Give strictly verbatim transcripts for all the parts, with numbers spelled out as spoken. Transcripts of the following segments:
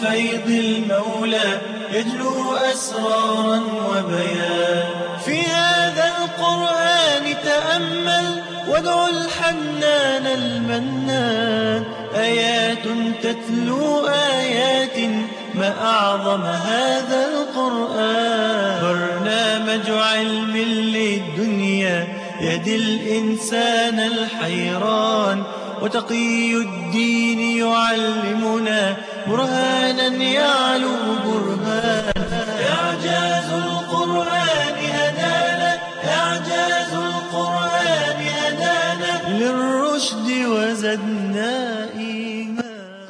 فيض المولى يجلو أسرارا وبيان. في هذا القرآن تأمل وادع الحنان المنان، آيات تتلو آيات ما أعظم هذا القرآن. برنامج علم للدنيا يهدي الإنسان الحيران، وتقي الدين يعلمنا برهانا يعلو برهان. إعجاز القرآن هدانا، إعجاز القرآن هدانا للرشد وزدنا إيمان.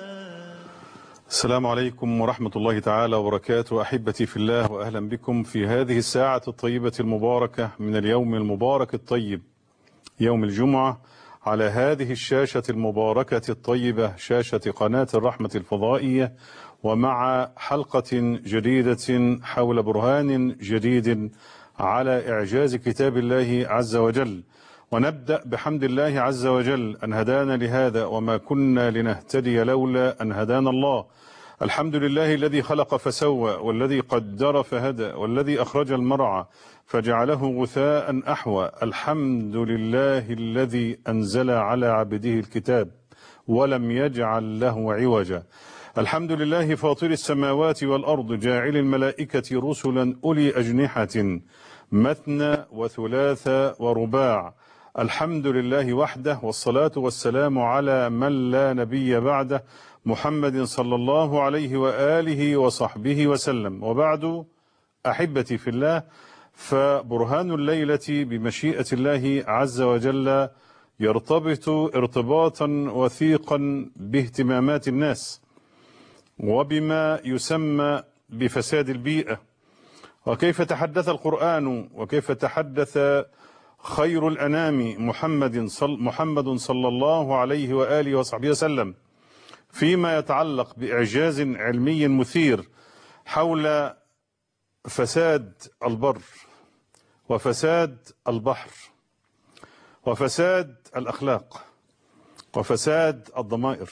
السلام عليكم ورحمة الله تعالى وبركاته. أحبتي في الله، وأهلا بكم في هذه الساعة الطيبة المباركة من اليوم المبارك الطيب، يوم الجمعة، على هذه الشاشة المباركة الطيبة، شاشة قناة الرحمة الفضائية، ومع حلقة جديدة حول برهان جديد على إعجاز كتاب الله عز وجل. ونبدأ بحمد الله عز وجل أن هدانا لهذا، وما كنا لنهتدي لولا أن هدانا الله. الحمد لله الذي خلق فسوى، والذي قدر فهدى، والذي أخرج المرعى فجعله غثاء أحوى. الحمد لله الذي أنزل على عبده الكتاب ولم يجعل له عوجا. الحمد لله فاطر السماوات والأرض، جاعل الملائكة رسلا أولي أجنحة مثنى وثلاث ورباع. الحمد لله وحده، والصلاة والسلام على من لا نبي بعده، محمد صلى الله عليه وآله وصحبه وسلم. وبعد، أحبتي في الله، فبرهان الليلة بمشيئة الله عز وجل يرتبط ارتباطا وثيقا باهتمامات الناس، وبما يسمى بفساد البيئة، وكيف تحدث القرآن، وكيف تحدث خير الأنام محمد صل محمد صلى الله عليه وآله وصحبه وسلم فيما يتعلق بإعجاز علمي مثير حول فساد البر، وفساد البحر، وفساد الأخلاق، وفساد الضمائر،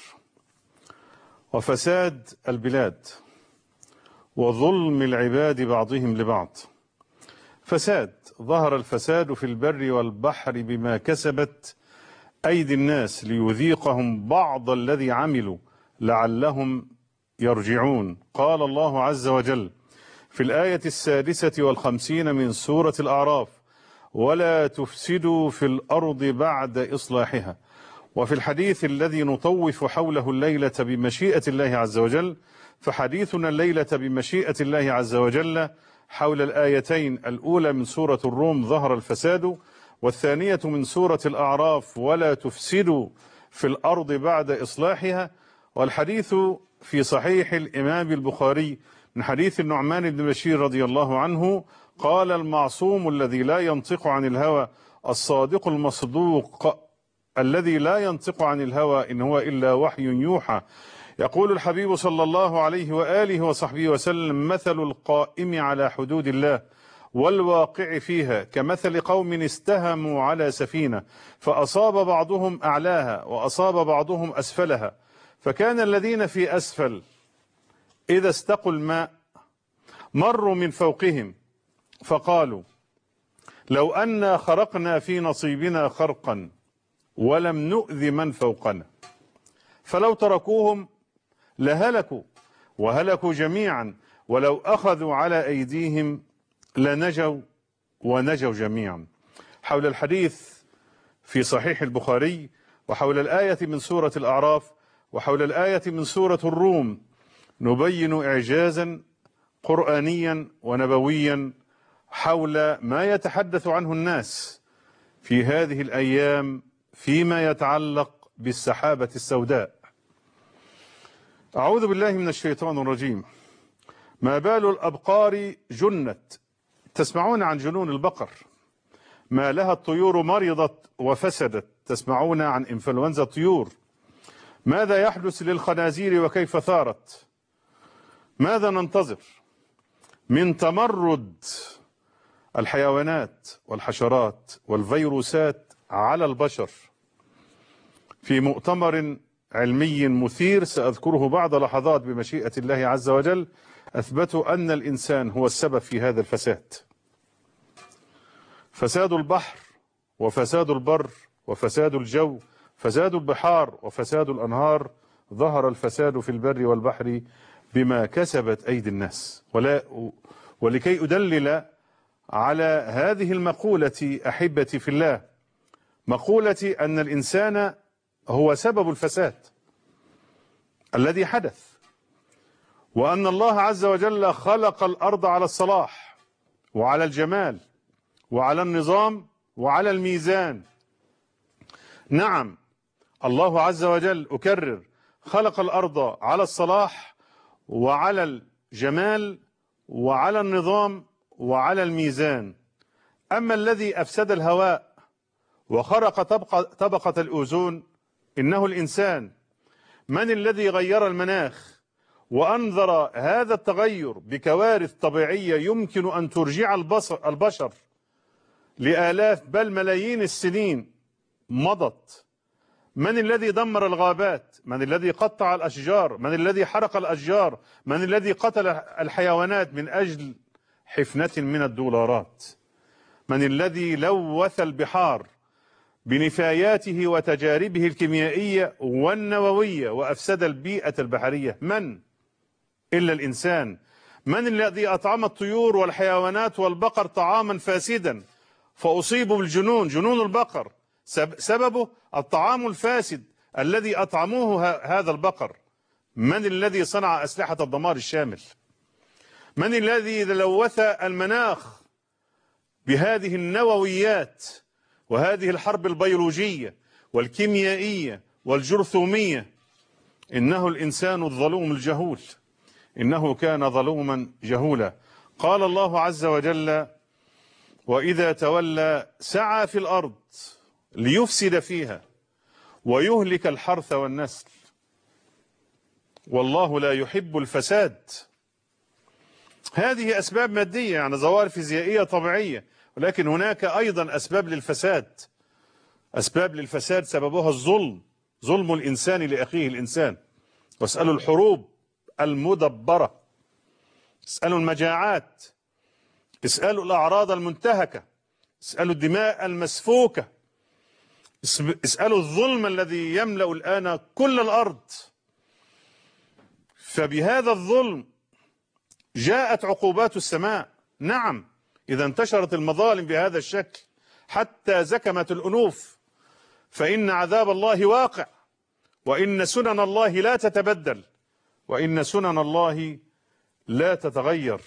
وفساد البلاد، وظلم العباد بعضهم لبعض. فساد، ظهر الفساد في البر والبحر بما كسبت أيدي الناس ليذيقهم بعض الذي عملوا لعلهم يرجعون. قال الله عز وجل في الآية السادسة والخمسين من سورة الأعراف: ولا تفسدوا في الأرض بعد إصلاحها. وفي الحديث الذي نطوف حوله الليلة بمشيئة الله عز وجل، فحديثنا الليلة بمشيئة الله عز وجل حول الآيتين الأولى من سورة الروم ظهر الفساد، والثانية من سورة الأعراف ولا تفسدوا في الأرض بعد إصلاحها. والحديث في صحيح الإمام البخاري من حديث النعمان بن بشير رضي الله عنه قال: المعصوم الذي لا ينطق عن الهوى، الصادق المصدوق الذي لا ينطق عن الهوى، إن هو إلا وحي يوحى. يقول الحبيب صلى الله عليه وآله وصحبه وسلم: مثل القائم على حدود الله والواقع فيها كمثل قوم استهموا على سفينة، فأصاب بعضهم أعلاها وأصاب بعضهم أسفلها، فكان الذين في أسفل إذا استقوا الماء مروا من فوقهم فقالوا: لو أنا خرقنا في نصيبنا خرقا ولم نؤذ من فوقنا، فلو تركوهم لهلكوا وهلكوا جميعا، ولو أخذوا على أيديهم لنجوا ونجوا جميعا. حول الحديث في صحيح البخاري، وحول الآية من سورة الأعراف، وحول الآية من سورة الروم نبين إعجازا قرآنيا ونبويا حول ما يتحدث عنه الناس في هذه الأيام فيما يتعلق بالسحابة السوداء. أعوذ بالله من الشيطان الرجيم. ما بال الأبقار جنت، تسمعون عن جنون البقر. ما لها الطيور مرضت وفسدت، تسمعون عن إنفلونزا الطيور. ماذا يحدث للخنازير وكيف ثارت؟ ماذا ننتظر من تمرد الحيوانات والحشرات والفيروسات على البشر؟ في مؤتمر علمي مثير سأذكره بعد لحظات بمشيئة الله عز وجل، أثبتوا أن الإنسان هو السبب في هذا الفساد. فساد البحر وفساد البر وفساد الجو، فساد البحار وفساد الأنهار، ظهر الفساد في البر والبحر بما كسبت أيدي الناس. ولا ولكي أدلل على هذه المقولة أحبتي في الله، مقولة أن الإنسان هو سبب الفساد الذي حدث، وأن الله عز وجل خلق الأرض على الصلاح وعلى الجمال وعلى النظام وعلى الميزان. نعم، الله عز وجل أكرر خلق الأرض على الصلاح وعلى الجمال وعلى النظام وعلى الميزان. أما الذي أفسد الهواء وخرق طبقة, طبقة الأوزون إنه الإنسان. من الذي غير المناخ وأنذر هذا التغير بكوارث طبيعية يمكن أن ترجع البشر لآلاف بل ملايين السنين مضت؟ من الذي دمر الغابات؟ من الذي قطع الأشجار؟ من الذي حرق الأشجار؟ من الذي قتل الحيوانات من أجل حفنة من الدولارات؟ من الذي لوث البحار بنفاياته وتجاربه الكيميائية والنووية وأفسد البيئة البحرية؟ من إلا الإنسان. من الذي أطعم الطيور والحيوانات والبقر طعاما فاسدا فأصيبوا بالجنون، جنون البقر، سببه الطعام الفاسد الذي أطعموه هذا البقر؟ من الذي صنع أسلحة الدمار الشامل؟ من الذي لوث المناخ بهذه النوويات وهذه الحرب البيولوجية والكيميائية والجرثومية؟ إنه الإنسان الظلوم الجهول، إنه كان ظلوما جهولا. قال الله عز وجل: وإذا تولى سعى في الأرض ليفسد فيها ويهلك الحرث والنسل والله لا يحب الفساد. هذه أسباب مادية، يعني ظواهر فيزيائية طبيعية، ولكن هناك أيضا أسباب للفساد. أسباب للفساد سببها الظلم، ظلم الإنسان لأخيه الإنسان. واسألوا الحروب المدبرة، اسألوا المجاعات، اسألوا الأعراض المنتهكة، اسألوا الدماء المسفوكة، اسألوا الظلم الذي يملأ الآن كل الأرض. فبهذا الظلم جاءت عقوبات السماء. نعم، إذا انتشرت المظالم بهذا الشكل حتى زكمت الأنوف فإن عذاب الله واقع، وإن سنن الله لا تتبدل، وإن سنن الله لا تتغير.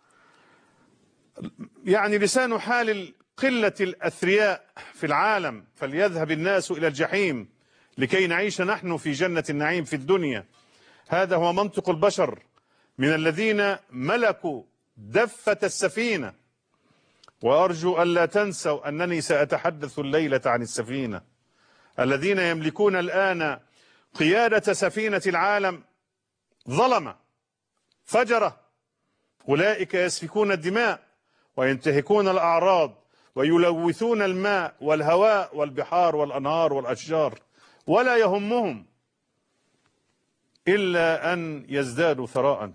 يعني لسان حال قلة الأثرياء في العالم، فليذهب الناس إلى الجحيم لكي نعيش نحن في جنة النعيم في الدنيا. هذا هو منطق البشر من الذين ملكوا دفة السفينة. وأرجو ألا تنسوا أنني سأتحدث الليلة عن السفينة. الذين يملكون الآن قيادة سفينة العالم ظلمة فجرة، أولئك يسفكون الدماء وينتهكون الأعراض ويلوثون الماء والهواء والبحار والأنهار والأشجار، ولا يهمهم إلا أن يزدادوا ثراء.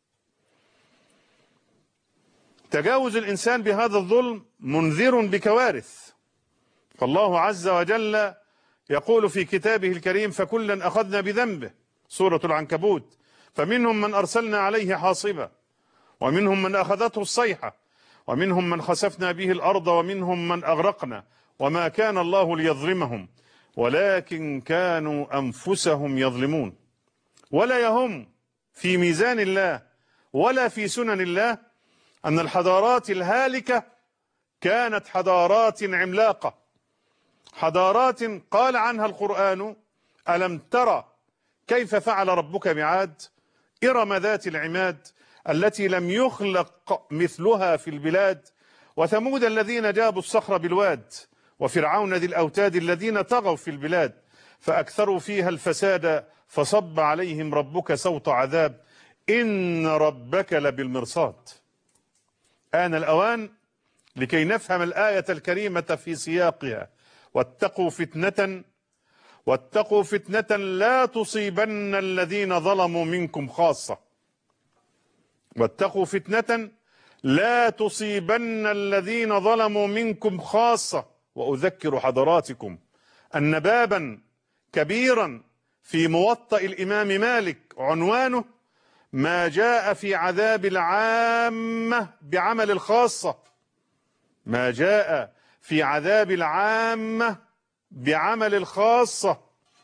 تجاوز الإنسان بهذا الظلم منذر بكوارث. فالله عز وجل يقول في كتابه الكريم: فكلا أخذنا بذنبه، سورة العنكبوت، فمنهم من أرسلنا عليه حاصبا، ومنهم من أخذته الصيحة، ومنهم من خسفنا به الأرض، ومنهم من أغرقنا، وما كان الله ليظلمهم ولكن كانوا أنفسهم يظلمون. ولا يهم في ميزان الله ولا في سنن الله أن الحضارات الهالكة كانت حضارات عملاقة، حضارات قال عنها القرآن: ألم ترى كيف فعل ربك بعاد إرم ذات العماد التي لم يخلق مثلها في البلاد، وثمود الذين جابوا الصخر بالواد، وفرعون ذي الأوتاد الذين طغوا في البلاد فأكثروا فيها الفساد فصب عليهم ربك سوط عذاب إن ربك لبالمرصاد. آن الأوان لكي نفهم الآية الكريمة في سياقها: واتقوا فتنة واتقوا فتنة لا تصيبن الذين ظلموا منكم خاصة. واتقوا فتنة لا تصيبن الذين ظلموا منكم خاصة. وأذكر حضراتكم أن بابا كبيرا في موطأ الإمام مالك عنوانه ما جاء في عذاب العامة بعمل الخاصة. ما جاء في عذاب العامة بعمل الخاصة.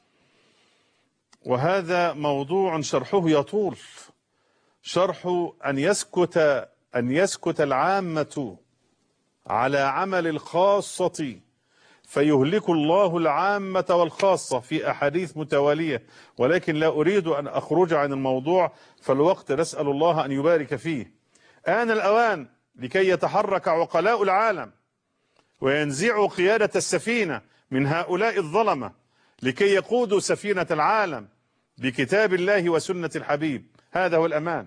وهذا موضوع شرحه يطول، شرح أن يسكت أن يسكت العامة على عمل الخاصة فيهلك الله العامة والخاصة في أحاديث متوالية، ولكن لا أريد أن أخرج عن الموضوع فالوقت نسأل الله أن يبارك فيه. آن الأوان لكي يتحرك عقلاء العالم وينزعوا قيادة السفينة من هؤلاء الظلمة لكي يقودوا سفينة العالم بكتاب الله وسنة الحبيب. هذا هو الأمان.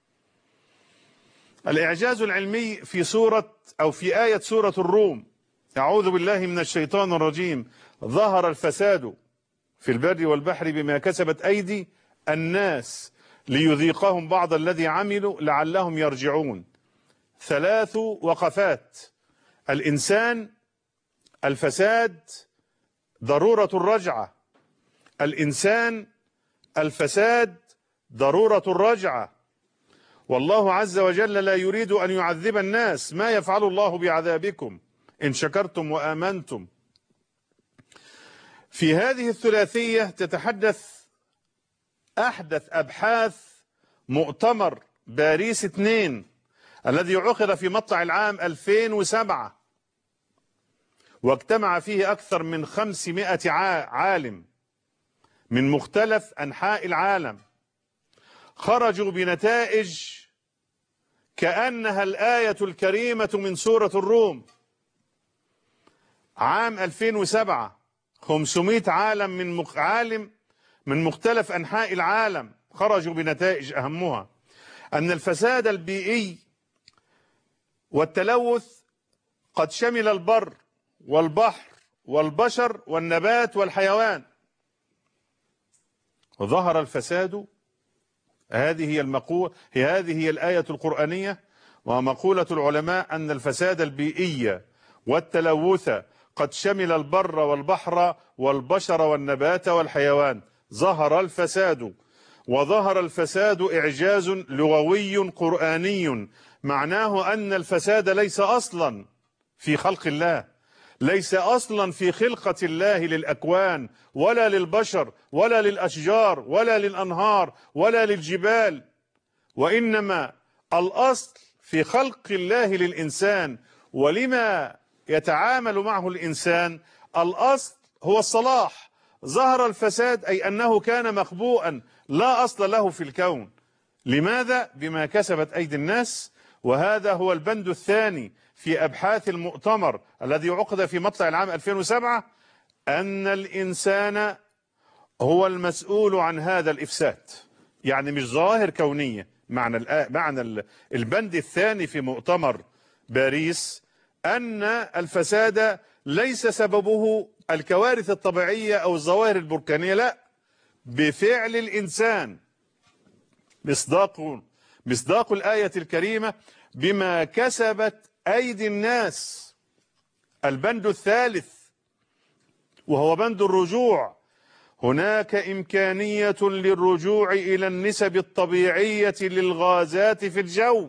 الإعجاز العلمي في سورة أو في آية سورة الروم: أعوذ بالله من الشيطان الرجيم، ظهر الفساد في البر والبحر بما كسبت أيدي الناس ليذيقهم بعض الذي عملوا لعلهم يرجعون. ثلاث وقفات: الإنسان، الفساد، ضرورة الرجعة. الإنسان، الفساد، ضرورة الرجعة. والله عز وجل لا يريد أن يعذب الناس، ما يفعل الله بعذابكم إن شكرتم وآمنتم. في هذه الثلاثية تتحدث أحدث أبحاث مؤتمر باريس اثنين الذي عقد في مطلع العام ألفين وسبعة، واجتمع فيه أكثر من خمسمائة عالم من مختلف أنحاء العالم، خرجوا بنتائج كأنها الآية الكريمة من سورة الروم. عام ألفين وسبعة خمسمائة عالم من مخ... عالم من مختلف أنحاء العالم خرجوا بنتائج أهمها أن الفساد البيئي والتلوث قد شمل البر والبحر والبشر والنبات والحيوان. وظهر الفساد، هذه هي المقولة، هي هذه هي الآية القرآنية ومقولة العلماء أن الفساد البيئي والتلوث قد شمل البر والبحر والبشر والنبات والحيوان. ظهر الفساد. وظهر الفساد إعجاز لغوي قرآني معناه أن الفساد ليس أصلا في خلق الله، ليس أصلا في خلقة الله للأكوان ولا للبشر ولا للأشجار ولا للأنهار ولا للجبال، وإنما الأصل في خلق الله للإنسان ولما يتعامل معه الإنسان. الأصل هو الصلاح. ظهر الفساد أي أنه كان مخبوءا لا أصل له في الكون. لماذا؟ بما كسبت أيدي الناس. وهذا هو البند الثاني في أبحاث المؤتمر الذي عقد في مطلع العام ألفين وسبعة، أن الإنسان هو المسؤول عن هذا الإفساد. يعني مش ظاهر كونية. معنى معنى البند الثاني في مؤتمر باريس أن الفساد ليس سببه الكوارث الطبيعية أو الظواهر البركانية، لا، بفعل الإنسان. مصداق مصداق الآية الكريمة بما كسبت أيدي الناس. البند الثالث وهو بند الرجوع: هناك إمكانية للرجوع إلى النسب الطبيعية للغازات في الجو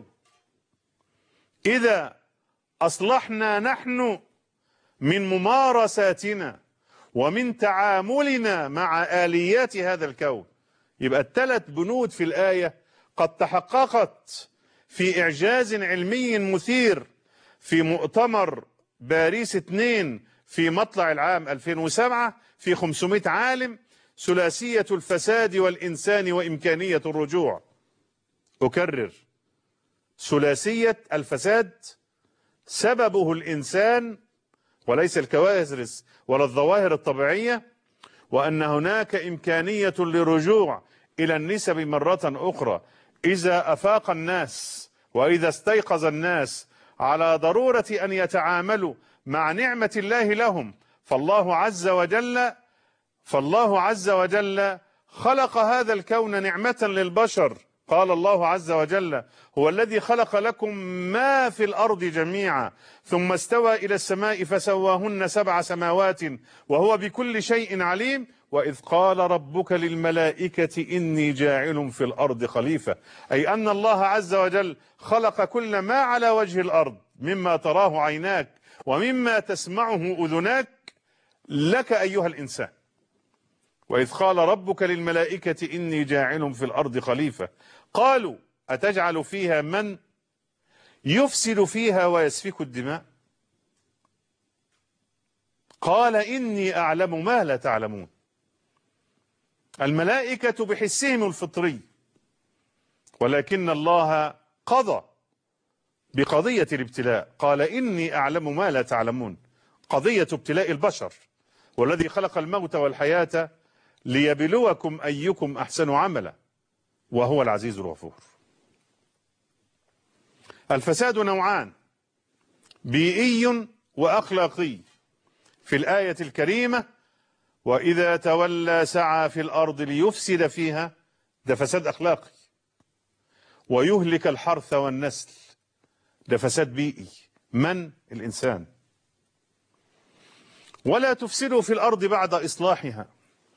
إذا أصلحنا نحن من ممارساتنا ومن تعاملنا مع آليات هذا الكون. يبقى الثلاث بنود في الآية قد تحققت في إعجاز علمي مثير في مؤتمر باريس اثنين في مطلع العام ألفين وسبعة في خمسمائة عالم: ثلاثية الفساد والإنسان وإمكانية الرجوع. أكرر: ثلاثية الفساد سببه الإنسان وليس الكوارث ولا الظواهر الطبيعية، وأن هناك إمكانية للرجوع إلى النسب مرة أخرى إذا أفاق الناس وإذا استيقظ الناس على ضرورة أن يتعاملوا مع نعمة الله لهم. فالله عز وجل فالله عز وجل خلق هذا الكون نعمة للبشر. قال الله عز وجل: هو الذي خلق لكم ما في الأرض جميعا ثم استوى إلى السماء فسواهن سبع سماوات وهو بكل شيء عليم. وإذ قال ربك للملائكة إني جاعل في الأرض خليفة، أي أن الله عز وجل خلق كل ما على وجه الأرض مما تراه عيناك ومما تسمعه أذناك لك أيها الإنسان. وإذ قال ربك للملائكة إني جاعل في الأرض خليفة قالوا أتجعل فيها من يفسد فيها ويسفك الدماء قال إني أعلم ما لا تعلمون. الملائكة بحسهم الفطري، ولكن الله قضى بقضية الابتلاء، قال إني أعلم ما لا تعلمون، قضية ابتلاء البشر، والذي خلق الموت والحياة ليبلوكم أيكم أحسن عملا وهو العزيز الغفور. الفساد نوعان: بيئي وأخلاقي. في الآية الكريمة: وإذا تولى سعى في الأرض ليفسد فيها، ده فساد أخلاقي. ويهلك الحرث والنسل، ده فساد بيئي، من؟ الإنسان. ولا تفسدوا في الأرض بعد إصلاحها.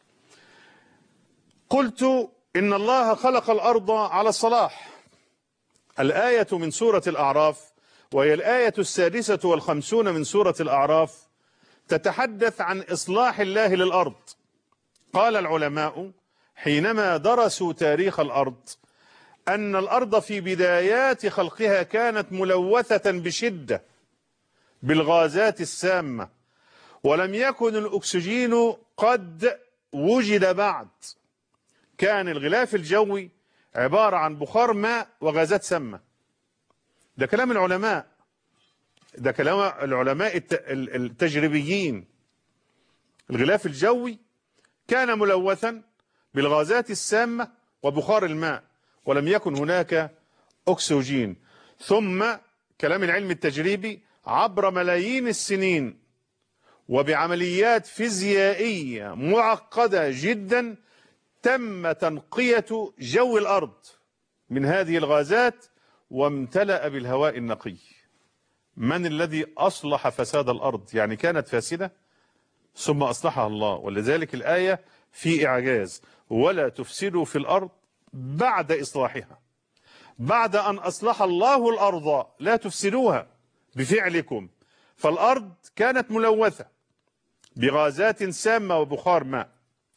قلت إن الله خلق الأرض على الصلاح. الآية من سورة الأعراف، وهي الآية السادسة والخمسون من سورة الأعراف، تتحدث عن إصلاح الله للأرض. قال العلماء حينما درسوا تاريخ الأرض أن الأرض في بدايات خلقها كانت ملوثة بشدة بالغازات السامة، ولم يكن الأكسجين قد وجد بعد. كان الغلاف الجوي عبارة عن بخار ماء وغازات سامة. ده كلام العلماء، ده كلام العلماء التجريبيين. الغلاف الجوي كان ملوثا بالغازات السامة وبخار الماء، ولم يكن هناك أكسجين. ثم كلام العلم التجريبي عبر ملايين السنين وبعمليات فيزيائية معقدة جدا تم تنقية جو الأرض من هذه الغازات وامتلأ بالهواء النقي. من الذي أصلح فساد الأرض؟ يعني كانت فاسدة ثم أصلحها الله، ولذلك الآية في إعجاز: ولا تفسدوا في الأرض بعد إصلاحها. بعد أن أصلح الله الأرض لا تفسدوها بفعلكم. فالأرض كانت ملوثة بغازات سامة وبخار ماء،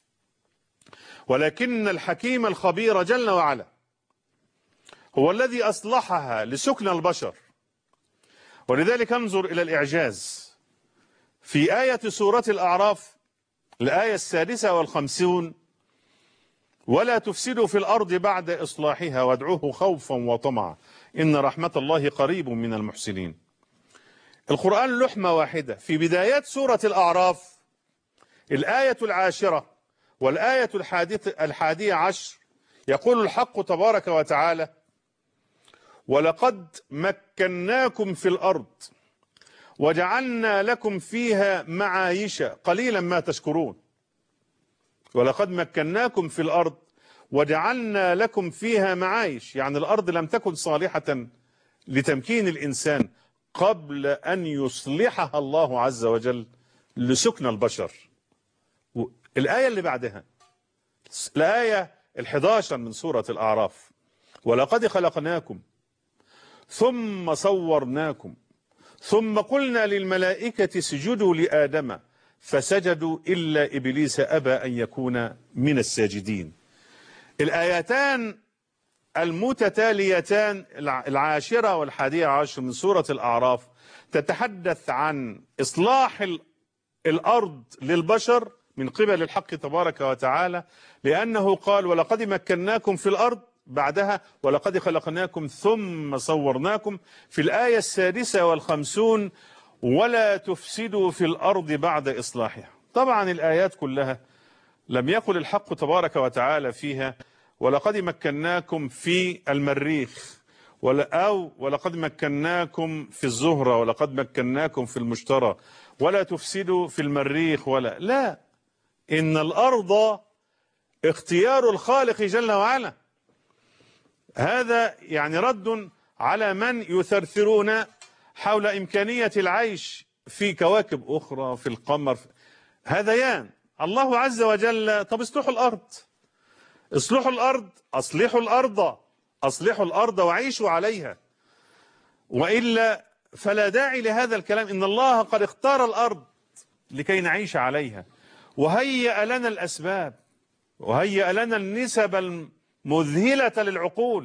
ولكن الحكيم الخبير جل وعلا هو الذي أصلحها لسكن البشر. ولذلك انظر إلى الإعجاز في آية سورة الأعراف، الآية السادسة والخمسون: ولا تفسدوا في الأرض بعد إصلاحها وادعوه خوفا وطمعا إن رحمة الله قريب من المحسنين. القرآن لحمة واحدة. في بدايات سورة الأعراف الآية العاشرة والآية الحادية عشر يقول الحق تبارك وتعالى: ولقد مكناكم في الأرض وجعلنا لكم فيها معايش قليلا ما تشكرون. ولقد مكناكم في الأرض وجعلنا لكم فيها معايش، يعني الأرض لم تكن صالحة لتمكين الإنسان قبل أن يصلحها الله عز وجل لسكن البشر. الآية اللي بعدها الآية الحداشر من سورة الأعراف: ولقد خلقناكم ثم صورناكم ثم قلنا للملائكة اسجدوا لآدم فسجدوا إلا إبليس أبى أن يكون من الساجدين. الآيتان المتتاليتان العاشرة والحادية عشر من سورة الأعراف تتحدث عن إصلاح الأرض للبشر من قبل الحق تبارك وتعالى، لأنه قال: ولقد مكناكم في الأرض، بعدها ولقد خلقناكم ثم صورناكم. في الآية السادسة والخمسون: ولا تفسدوا في الأرض بعد إصلاحها. طبعا الآيات كلها لم يقل الحق تبارك وتعالى فيها ولقد مكناكم في المريخ، أو ولقد مكناكم في الزهرة، ولقد مكناكم في المشتري، ولا تفسدوا في المريخ، ولا لا. إن الأرض اختيار الخالق جل وعلا. هذا يعني رد على من يثرثرون حول إمكانية العيش في كواكب أخرى في القمر. هذيان الله عز وجل. طب اصلحوا الأرض، اصلحوا الأرض، أصلحوا الأرض، أصلحوا الأرض وعيشوا عليها، وإلا فلا داعي لهذا الكلام. إن الله قد اختار الأرض لكي نعيش عليها، وهيأ لنا الأسباب، وهيأ لنا النسب المذهلة للعقول،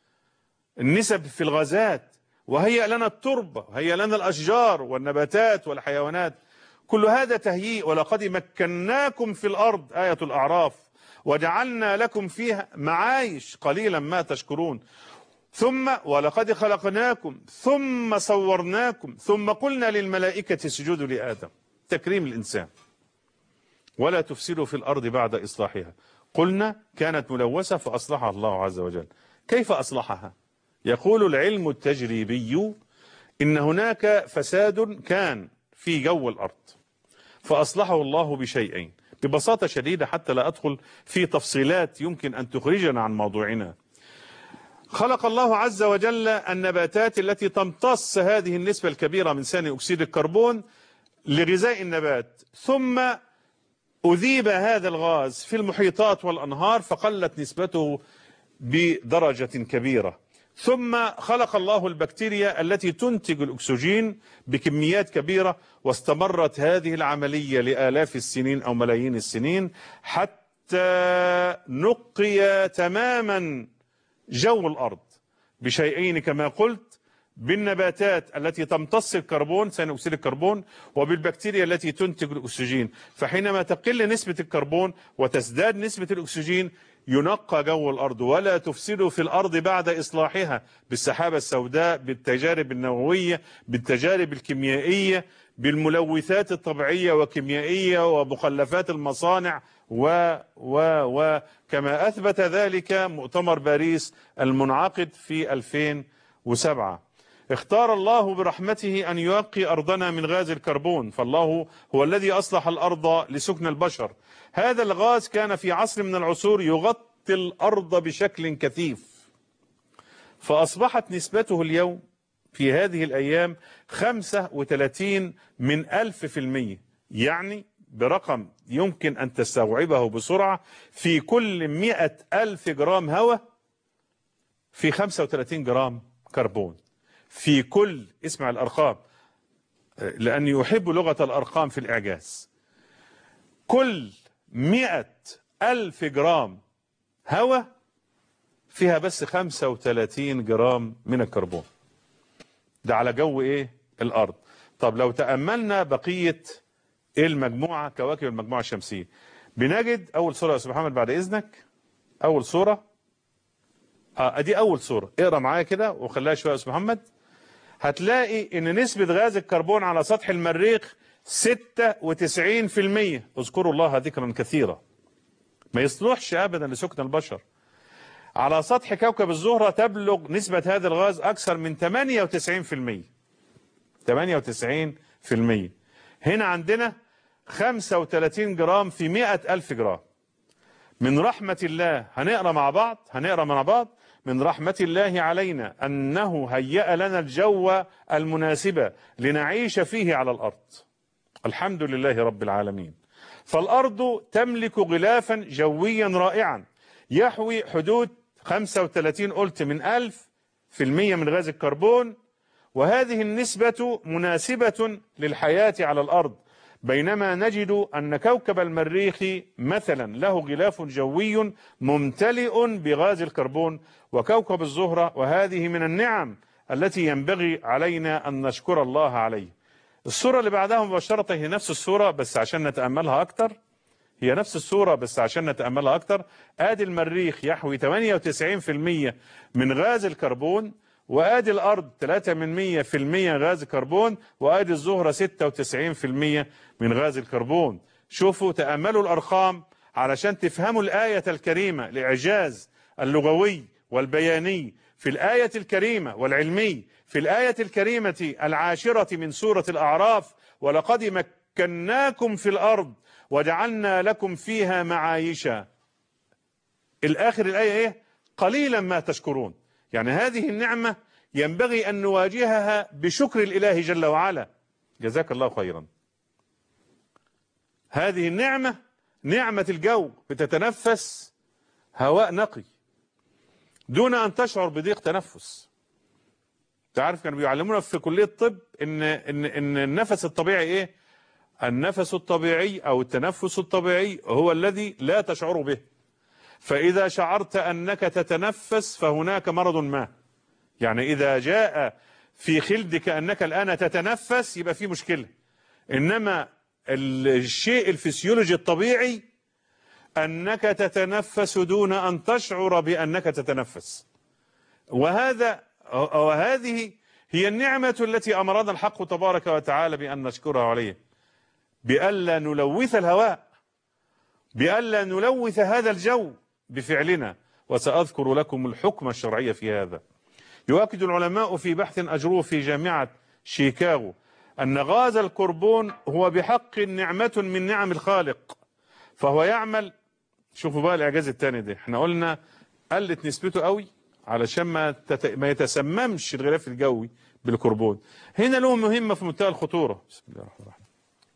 النسب في الغازات، وهيأ لنا التربة، وهيأ لنا الأشجار والنباتات والحيوانات. كل هذا تهيئ. ولقد مكناكم في الأرض، آية الأعراف، وجعلنا لكم فيها معايش قليلا ما تشكرون. ثم ولقد خلقناكم ثم صورناكم ثم قلنا للملائكة اسجدوا لآدم. تكريم الإنسان. ولا تفسدوا في الأرض بعد إصلاحها. قلنا كانت ملوثة فأصلحها الله عز وجل. كيف أصلحها؟ يقول العلم التجريبي إن هناك فساد كان في جو الأرض فأصلحه الله بشيئين ببساطة شديدة، حتى لا أدخل في تفصيلات يمكن أن تخرجنا عن موضوعنا. خلق الله عز وجل النباتات التي تمتص هذه النسبة الكبيرة من ثاني أكسيد الكربون لغذاء النبات، ثم أذيب هذا الغاز في المحيطات والأنهار فقلت نسبته بدرجة كبيرة. ثم خلق الله البكتيريا التي تنتج الأكسجين بكميات كبيرة، واستمرت هذه العملية لآلاف السنين أو ملايين السنين حتى نقي تماما جو الأرض بشيئين كما قلت: بالنباتات التي تمتص الكربون ثاني أكسيد الكربون، وبالبكتيريا التي تنتج الأكسجين. فحينما تقل نسبة الكربون وتزداد نسبة الأكسجين ينقى جو الأرض. ولا تفسدوا في الأرض بعد إصلاحها بالسحابة السوداء، بالتجارب النووية، بالتجارب الكيميائية، بالملوثات الطبيعية وكيميائية ومخلفات المصانع و و و كما أثبت ذلك مؤتمر باريس المنعقد في ألفين وسبعة. اختار الله برحمته أن ينقي أرضنا من غاز الكربون، فالله هو الذي أصلح الأرض لسكن البشر. هذا الغاز كان في عصر من العصور يغطي الأرض بشكل كثيف، فأصبحت نسبته اليوم في هذه الأيام خمسة وثلاثين من ألف في المية، يعني برقم يمكن أن تستوعبه بسرعة: في كل مئة ألف جرام هواء في خمسة وثلاثين جرام كربون. في كل، اسمع الأرقام لأني يحب لغة الأرقام في الإعجاز، كل مئة ألف جرام هواء فيها بس خمسة وثلاثين جرام من الكربون. ده على جو إيه؟ الأرض. طب لو تأملنا بقية المجموعة، كواكب المجموعة الشمسية، بنجد أول صورة يا أستاذ محمد بعد إذنك. أول صورة اه ادي اول صورة، اقرا معايا كده وخليها شويه يا استاذ محمد. هتلاقي ان نسبة غاز الكربون على سطح المريخ ستة وتسعين في المية. اذكروا الله ذكرا كثيرا، ما يصلحش ابدا لسكن البشر. على سطح كوكب الزهرة تبلغ نسبة هذا الغاز اكثر من ثمانية وتسعين في المية. ثمانية وتسعين في المية. هنا عندنا خمسة وثلاثين جرام في مئة ألف جرام. من رحمة الله، هنقرأ مع بعض هنقرأ مع بعض من رحمة الله علينا أنه هيأ لنا الجو المناسب لنعيش فيه على الأرض. الحمد لله رب العالمين. فالأرض تملك غلافا جويا رائعا يحوي حدود خمسة وثلاثين قلت من ألف في المية من غاز الكربون، وهذه النسبة مناسبة للحياة على الأرض، بينما نجد أن كوكب المريخ مثلا له غلاف جوي ممتلئ بغاز الكربون، وكوكب الزهرة، وهذه من النعم التي ينبغي علينا أن نشكر الله عليه. الصورة اللي بعدها مباشرة هي نفس الصورة بس عشان نتأملها أكتر، هي نفس الصورة بس عشان نتأملها أكتر. آدي المريخ يحوي ثمانية وتسعين في المية من غاز الكربون، وآدي الأرض ثلاثة من مية في المية غاز كربون، وآدي الزهرة ستة وتسعين في المية من غاز الكربون. شوفوا، تأملوا الأرقام علشان تفهموا الآية الكريمة، الإعجاز اللغوي والبياني في الآية الكريمة والعلمي في الآية الكريمة العاشرة من سورة الأعراف: ولقد ومكناكم في الأرض وجعلنا لكم فيها معايشا. الآخر الآية إيه؟ قليلا ما تشكرون. يعني هذه النعمة ينبغي أن نواجهها بشكر الإله جل وعلا. جزاك الله خيرا. هذه النعمة نعمة الجو، بتتنفس هواء نقي دون أن تشعر بضيق تنفس. تعرف كانوا بيعلمونا في كلية الطب إن إن إن النفس الطبيعي إيه؟ النفس الطبيعي أو التنفس الطبيعي هو الذي لا تشعر به. فإذا شعرت أنك تتنفس فهناك مرض ما. يعني إذا جاء في خلدك أنك الآن تتنفس يبقى في مشكلة. إنما الشيء الفسيولوجي الطبيعي أنك تتنفس دون أن تشعر بأنك تتنفس. وهذا وهذه هي النعمة التي أمرنا الحق تبارك وتعالى بأن نشكرها عليه، بألا نلوث الهواء، بألا نلوث هذا الجو بفعلنا. وسأذكر لكم الحكم الشرعي في هذا. يؤكد العلماء في بحث أجروه في جامعة شيكاغو أن غاز الكربون هو بحق نعمة من نعم الخالق، فهو يعمل. شوفوا بقى الإعجاز الثاني ده، احنا قلنا قلت نسبته قوي علشان ما تت... ما يتسممش الغلاف الجوي بالكربون. هنا له مهمة في منتهى الخطورة. بسم الله الرحمن الرحيم.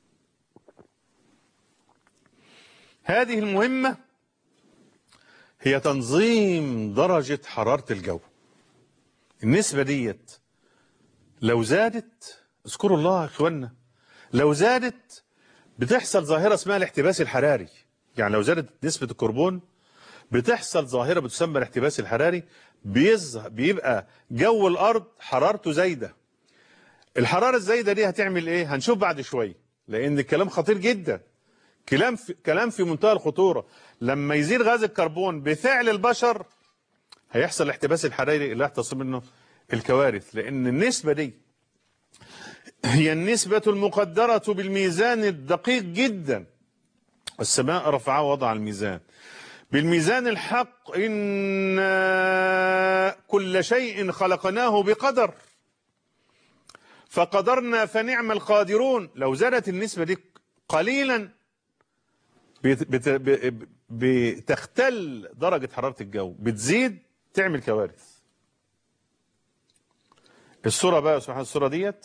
هذه المهمة هي تنظيم درجة حرارة الجو. النسبة ديت لو زادت، اذكروا الله يا اخوانا، لو زادت بتحصل ظاهرة اسمها الاحتباس الحراري. يعني لو زادت نسبة الكربون بتحصل ظاهرة بتسمى الاحتباس الحراري، بيظهر بيبقى جو الأرض حرارته زايدة. الحرارة الزايدة دي هتعمل ايه؟ هنشوف بعد شوية، لأن الكلام خطير جدا. كلام في كلام في منتهى الخطورة. لما يزيد غاز الكربون بفعل البشر هيحصل الاحتباس الحراري اللي هيحصل منه الكوارث، لأن النسبة دي هي النسبة المقدرة بالميزان الدقيق جدا. السماء رفعها ووضع الميزان بالميزان الحق، إن كل شيء خلقناه بقدر فقدرنا فنعم القادرون. لو زادت النسبة دي قليلا بتختل درجة حرارة الجو، بتزيد تعمل كوارث. الصورة بقى سبحان الصورة ديت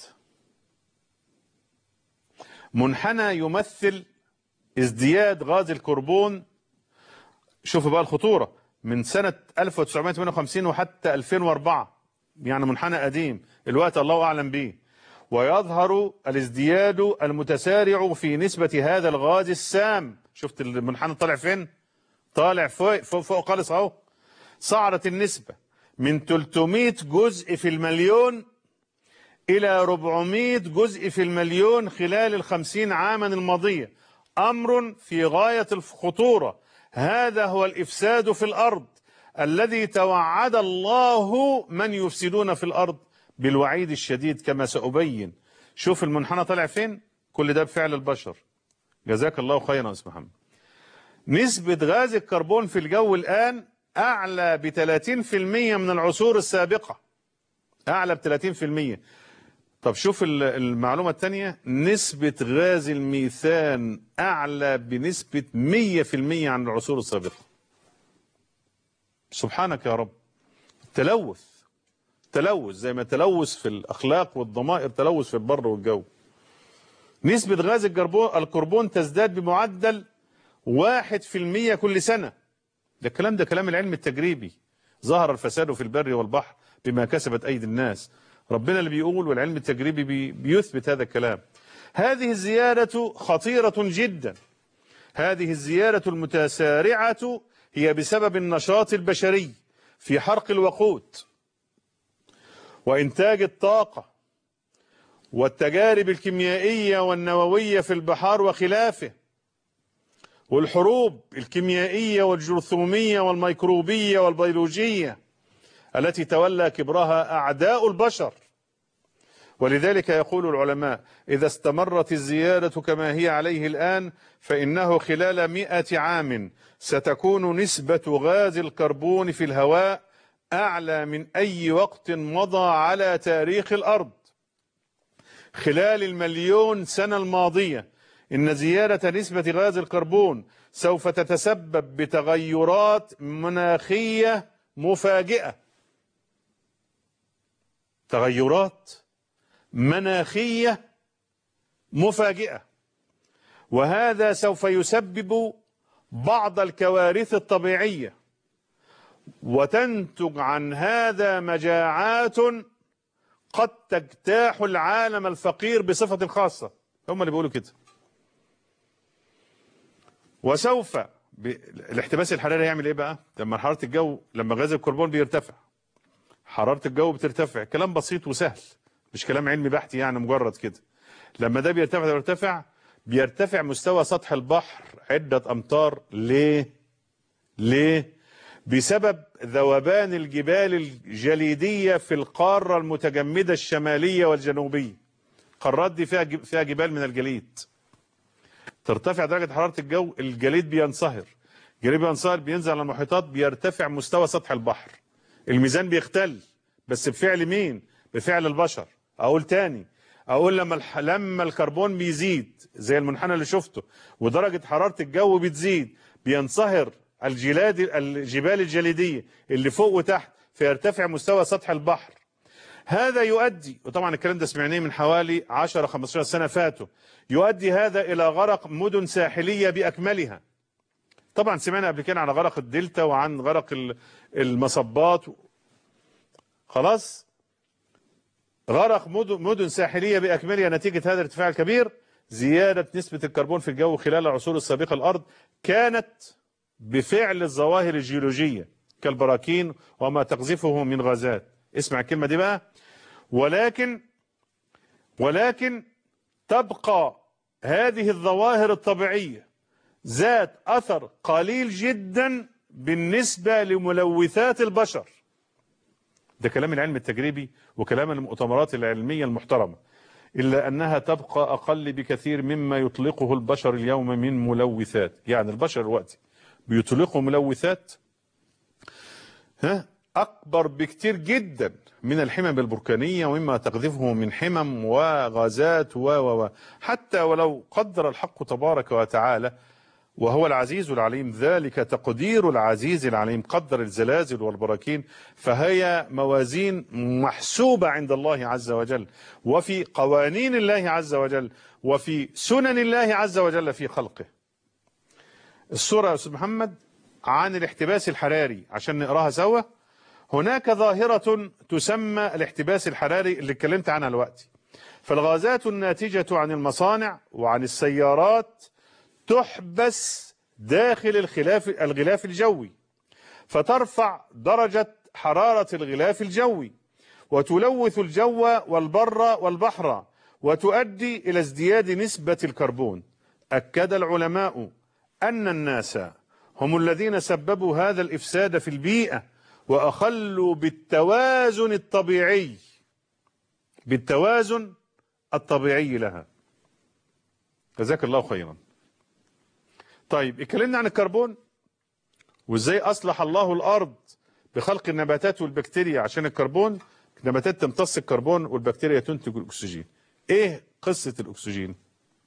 منحنى يمثل ازدياد غاز الكربون. شوفوا بقى الخطورة من سنة ألف وتسعمائة وثمانية وخمسين وحتى ألفين وأربعة، يعني منحنى قديم الوقت الله أعلم به. ويظهر الازدياد المتسارع في نسبة هذا الغاز السام. شفت المنحنى طالع فين؟ طالع فوق فوق, فوق خالص اهو. صعدت النسبة من ثلاثمائة جزء في المليون إلى أربعمائة جزء في المليون خلال الخمسين عاما الماضية. أمر في غاية الخطورة. هذا هو الإفساد في الأرض الذي توعد الله من يفسدون في الأرض بالوعيد الشديد كما سأبين. شوف المنحنى طالع فين؟ كل ده بفعل البشر. جزاك الله خيرا يا أستاذ محمد. نسبة غاز الكربون في الجو الآن أعلى ب ثلاثين بالمئة من العصور السابقة، أعلى ب ثلاثين بالمئة. طب شوف المعلومة الثانية، نسبة غاز الميثان أعلى بنسبة مئة بالمئة عن العصور السابقة. سبحانك يا رب. تلوث تلوث زي ما تلوث في الأخلاق والضمائر تلوث في البر والجو. نسبة غاز الكربون تزداد بمعدل واحد في المئة كل سنة. ده الكلام ده كلام العلم التجريبي. ظهر الفساد في البر والبحر بما كسبت أيدي الناس. ربنا اللي بيقول والعلم التجريبي بي بيثبت هذا الكلام. هذه الزيادة خطيرة جدا. هذه الزيادة المتسارعة هي بسبب النشاط البشري في حرق الوقود وإنتاج الطاقة والتجارب الكيميائية والنووية في البحار وخلافه، والحروب الكيميائية والجرثومية والميكروبية والبيولوجية التي تولى كبرها أعداء البشر. ولذلك يقول العلماء إذا استمرت الزيادة كما هي عليه الآن فإنه خلال مئة عام ستكون نسبة غاز الكربون في الهواء أعلى من أي وقت مضى على تاريخ الأرض. خلال المليون سنة الماضية إن زيادة نسبة غاز الكربون سوف تتسبب بتغيرات مناخية مفاجئة. تغيرات مناخية مفاجئة، وهذا سوف يسبب بعض الكوارث الطبيعية، وتنتج عن هذا مجاعات قد تجتاح العالم الفقير بصفة خاصة. هم اللي بيقولوا كده. وسوف ب... الاحتباس الحراري يعمل ايه بقى؟ لما حرارة الجو، لما غاز الكربون بيرتفع، حرارة الجو بترتفع. كلام بسيط وسهل، مش كلام علمي بحت يعني مجرد كده. لما ده بيرتفع بيرتفع بيرتفع مستوى سطح البحر عدة أمتار. ليه؟ ليه؟ بسبب ذوبان الجبال الجليدية في القارة المتجمدة الشمالية والجنوبية. القارات دي فيها فيها جبال من الجليد. ترتفع درجة حرارة الجو، الجليد بينصهر، الجليد بينصهر بينزل على المحيطات، بيرتفع مستوى سطح البحر. الميزان بيختل، بس بفعل مين؟ بفعل البشر. أقول تاني، أقول لما الح... لما الكربون بيزيد زي المنحنى اللي شفته ودرجة حرارة الجو بتزيد، بينصهر الجلاد الجبال الجليدية اللي فوق وتحت، فيرتفع مستوى سطح البحر. هذا يؤدي، وطبعا الكلام ده سمعناه من حوالي عشرة خمستاشر سنة فاتوا، يؤدي هذا إلى غرق مدن ساحلية بأكملها. طبعا سمعنا قبل كده عن غرق الدلتا وعن غرق المصبات. خلاص، غرق مدن ساحلية بأكملها نتيجة هذا الارتفاع الكبير. زيادة نسبة الكربون في الجو خلال العصور السابقة الأرض كانت بفعل الظواهر الجيولوجية كالبراكين وما تقذفه من غازات. اسمع الكلمة دي بقى. ولكن ولكن تبقى هذه الظواهر الطبيعية ذات أثر قليل جدا بالنسبة لملوثات البشر. ده كلام العلم التجريبي وكلام المؤتمرات العلمية المحترمة. إلا أنها تبقى أقل بكثير مما يطلقه البشر اليوم من ملوثات. يعني البشر الوقت بيطلقوا ملوثات ها أكبر بكتير جدا من الحمم البركانية ومما تقذفه من حمم وغازات و و حتى ولو قدر الحق تبارك وتعالى وهو العزيز العليم، ذلك تقدير العزيز العليم، قدر الزلازل والبراكين، فهي موازين محسوبة عند الله عز وجل، وفي قوانين الله عز وجل، وفي سنن الله عز وجل في خلقه. السورة يا أستاذ محمد عن الاحتباس الحراري عشان نقراها سوا. هناك ظاهرة تسمى الاحتباس الحراري اللي اتكلمت عنها دلوقتي. فالغازات الناتجة عن المصانع وعن السيارات تحبس داخل الخلاف الغلاف الجوي، فترفع درجة حرارة الغلاف الجوي وتلوث الجو والبر والبحر وتؤدي إلى ازدياد نسبة الكربون. أكد العلماء أن الناس هم الذين سببوا هذا الإفساد في البيئة وأخلوا بالتوازن الطبيعي بالتوازن الطبيعي لها. جزاك الله خيرا. طيب، اتكلمنا عن الكربون وازاي اصلح الله الارض بخلق النباتات والبكتيريا عشان الكربون. النباتات تمتص الكربون والبكتيريا تنتج الاكسجين. ايه قصة الاكسجين؟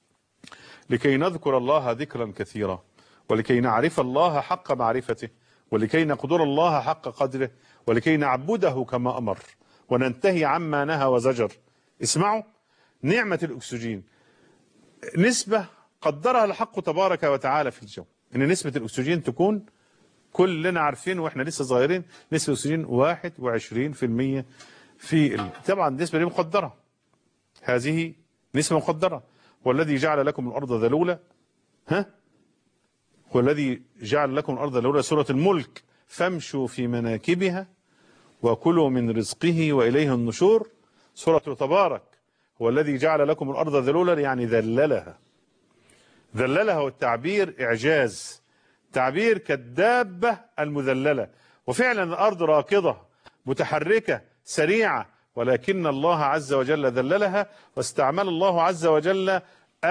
لكي نذكر الله ذكرا كثيرا، ولكي نعرف الله حق معرفته، ولكي نقدر الله حق قدره، ولكي نعبده كما امر وننتهي عما نهى وزجر. اسمعوا، نعمة الاكسجين نسبة قدرها الحق تبارك وتعالى في الجو، ان نسبة الاكسجين تكون، كلنا عارفين واحنا لسه صغيرين، نسبة الاكسجين واحد وعشرين في المية في ال... طبعا النسبة دي مقدرة، هذه نسبة مقدرة. والذي جعل لكم الارض ذلولا، ها هو الذي جعل لكم الارض ذلولا، سورة الملك، فامشوا في مناكبها وكلوا من رزقه واليه النشور. سورة تبارك، هو الذي جعل لكم الارض ذلولا يعني ذللها. ذللها والتعبير إعجاز، تعبير كالدابة المذللة. وفعلا الأرض راكضة متحركة سريعة، ولكن الله عز وجل ذللها، واستعمل الله عز وجل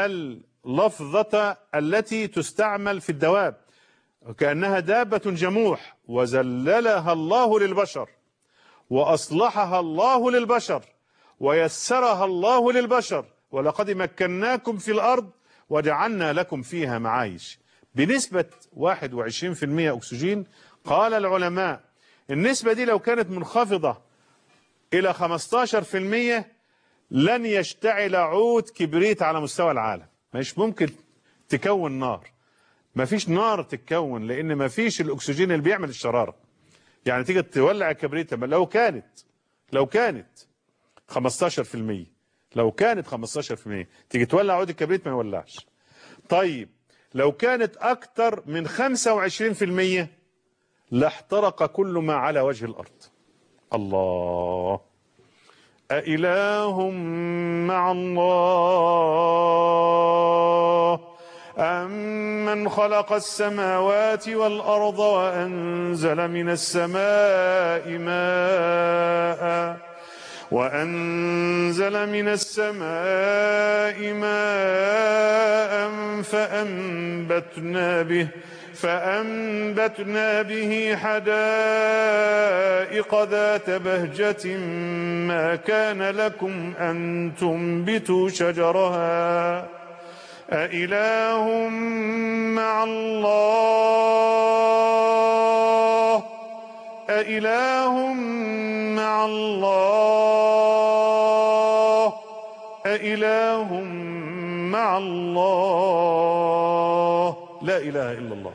اللفظة التي تستعمل في الدواب كأنها دابة جموح، وذللها الله للبشر وأصلحها الله للبشر ويسرها الله للبشر. ولقد مكناكم في الأرض وجعلنا لكم فيها معايش بنسبة واحد وعشرين بالمئة أكسجين. قال العلماء النسبة دي لو كانت منخفضة إلى خمستاشر بالمئة لن يشتعل عود كبريت على مستوى العالم. مش ممكن تكون نار، ما فيش نار تتكون، لأن ما فيش الأكسجين اللي بيعمل الشرارة. يعني تيجي تولع الكبريت لو كانت لو كانت خمستاشر بالمئة، لو كانت خمستاشر بالمئة تيجي تولع عود الكبريت ما يولعش. طيب لو كانت أكتر من خمسة وعشرين بالمئة لاحترق كل ما على وجه الأرض. الله. أإله مع الله أمن خلق السماوات والأرض وأنزل من السماء ماء وأنزل من السماء ماء فأنبتنا به فأنبتنا به حدائق ذات بهجة ما كان لكم أن تنبتوا شجرها أإله مع الله أإله مع الله أإله مع الله لا إله إلا الله.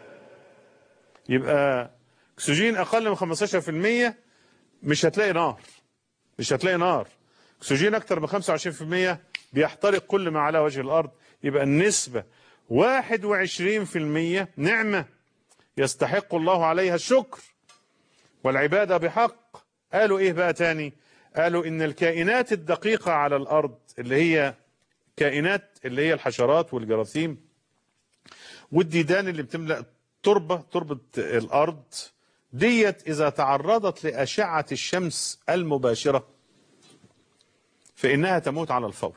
يبقى أكسجين أقل من خمستاشر بالمئة مش هتلاقي نار، مش هتلاقي نار. أكسجين أكتر من خمسة وعشرين بالمئة بيحترق كل ما على وجه الأرض. يبقى النسبة واحد وعشرين بالمئة نعمة يستحق الله عليها الشكر والعبادة بحق. قالوا إيه بقى تاني؟ قالوا إن الكائنات الدقيقة على الأرض اللي هي كائنات اللي هي الحشرات والجراثيم والديدان اللي بتملأ تربة تربة الأرض ديت إذا تعرضت لأشعة الشمس المباشرة فإنها تموت على الفور.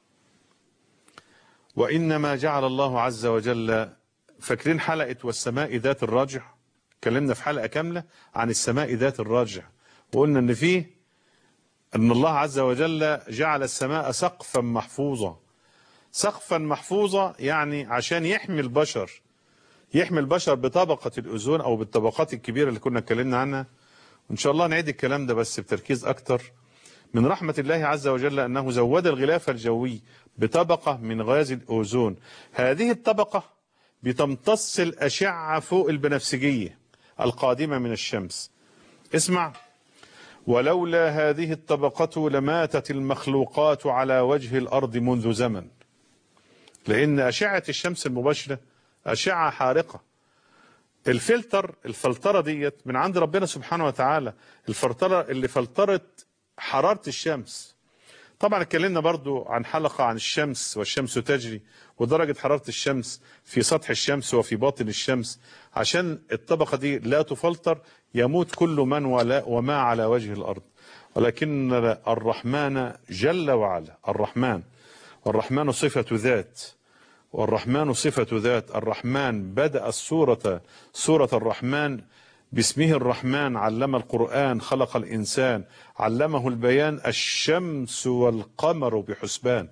وإنما جعل الله عز وجل، فاكرين حلقة والسماء ذات الرجع؟ اتكلمنا في حلقة كاملة عن السماء ذات الرجع وقلنا إن فيه أن الله عز وجل جعل السماء سقفا محفوظا. سقفا محفوظا يعني عشان يحمي البشر، يحمي البشر بطبقة الأوزون أو بالطبقات الكبيرة اللي كنا اتكلمنا عنها. وإن شاء الله نعيد الكلام ده بس بتركيز أكتر. من رحمة الله عز وجل أنه زود الغلاف الجوي بطبقة من غاز الأوزون. هذه الطبقة بتمتص الأشعة فوق البنفسجية القادمة من الشمس. اسمع: ولولا هذه الطبقة لماتت المخلوقات على وجه الأرض منذ زمن. لأن أشعة الشمس المباشرة أشعة حارقة. الفلتر الفلترة ديت من عند ربنا سبحانه وتعالى، الفلترة اللي فلترت حرارة الشمس. طبعا اتكلمنا برضو عن حلقة عن الشمس والشمس تجري ودرجة حرارة الشمس في سطح الشمس وفي باطن الشمس. عشان الطبقة دي لا تفلتر يموت كل من ولا وما على وجه الأرض. ولكن الرحمن جل وعلا، الرحمن والرحمن صفة ذات، والرحمن صفة ذات. الرحمن بدأ السورة سورة الرحمن باسمه الرحمن. علم القرآن، خلق الإنسان، علمه البيان. الشمس والقمر بحسبان،